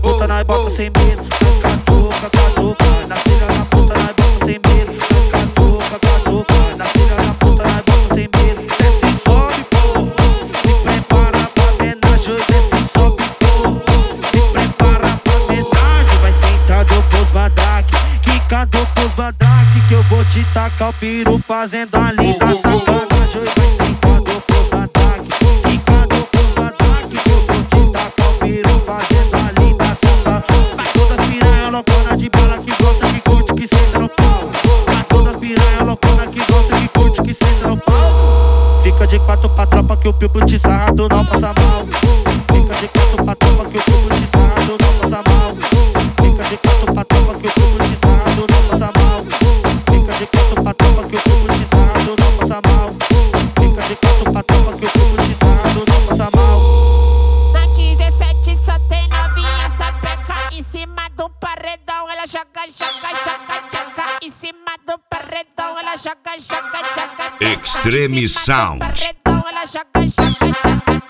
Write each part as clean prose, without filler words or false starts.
puta, nós bota sem medo. Catuca, catuca, na filha da puta, nós bota sem medo. Catuca, catuca, na filha da puta, nós bota sem medo. Desce e sobe, porra, se prepara pra homenagem. Desce e sobe, porra, se prepara pra homenagem. Vai sentado pros mandrake, quicando pros mandrake, que eu vou te tacar o piru fazendo a linda sacanagem. Vai sentado pros mandrake, quicando pros mandrake, que eu vou te tacar o piru fazendo a linda sacanagem. Pra todas as piranha loucona de bala que gosta, que curte, que senta no pau. Pra todas as piranha loucona que gosta, que curte, que senta no pau. Fica de quatro pra tropa que o pipo te sarra, tu não passa mal. Fica de quatro pra tropa que o pipo te sarra, tu não passa mal. Fica de quatro pra tropa que o pipo te sarra, tu não passa mal. Fica de quatro pra tropa que o pipo te sarra, tu não passa mal. Fica de quatro pra tropa que o pipo te sarra, tu não passa mal. Na 17 só tem novinha sapeca em cima do paredão, ela joga, joga, joga, joga. Em cima do paredão, ela joga, joga, joga. Extreme Sound. Paredão, ela joga, joga, joga.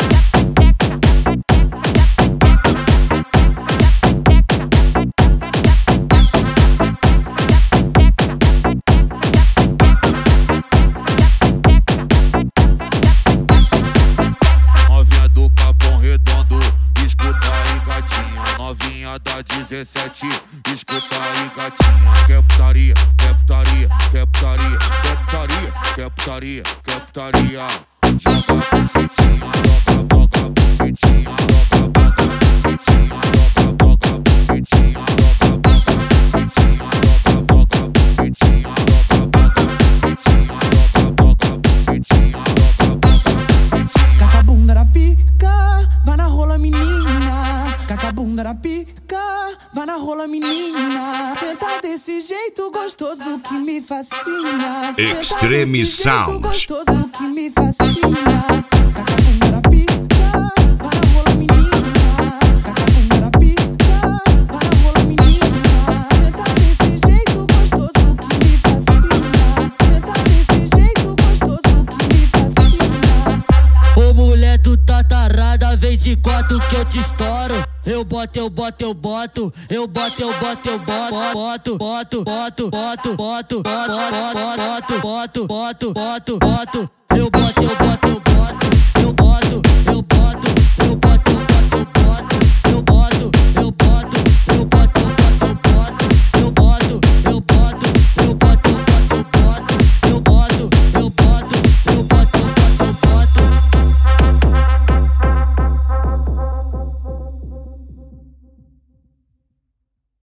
Novinha do Capão Redondo, escuta aí gatinha. Novinha da 17, escuta aí gatinha. Quer putaria, quer putaria, quer putaria, quer putaria, quer putaria, quer putaria. Joga bucetinha, joga boga bucetinha, joga boga bucetinha, joga boga bucetinha, joga boga bucetinha, joga boga bucetinha, joga boga bucetinha, joga boga bucetinha, joga boga bucetinha. Caca a bunda na pica, vai na rola menina. Caca a bunda na pica, vai na rola menina. Cê tá desse jeito gostoso que me fascina. Cê tá Extreme desse jeito Sound. gostoso que me fascina. Caca a bunda na pica, vai na rola menina. Caca a bunda na pica, vai na rola menina. Cê tá desse jeito gostoso que me fascina. Cê tá desse jeito gostoso que me fascina. Ô mulher, tu tá tarada, vem de quatro que eu te estouro. Eu boto, eu boto, eu boto. Eu boto, eu boto, eu boto. Boto, boto, boto, boto, boto, boto, boto, boto, boto, boto, boto. Eu boto.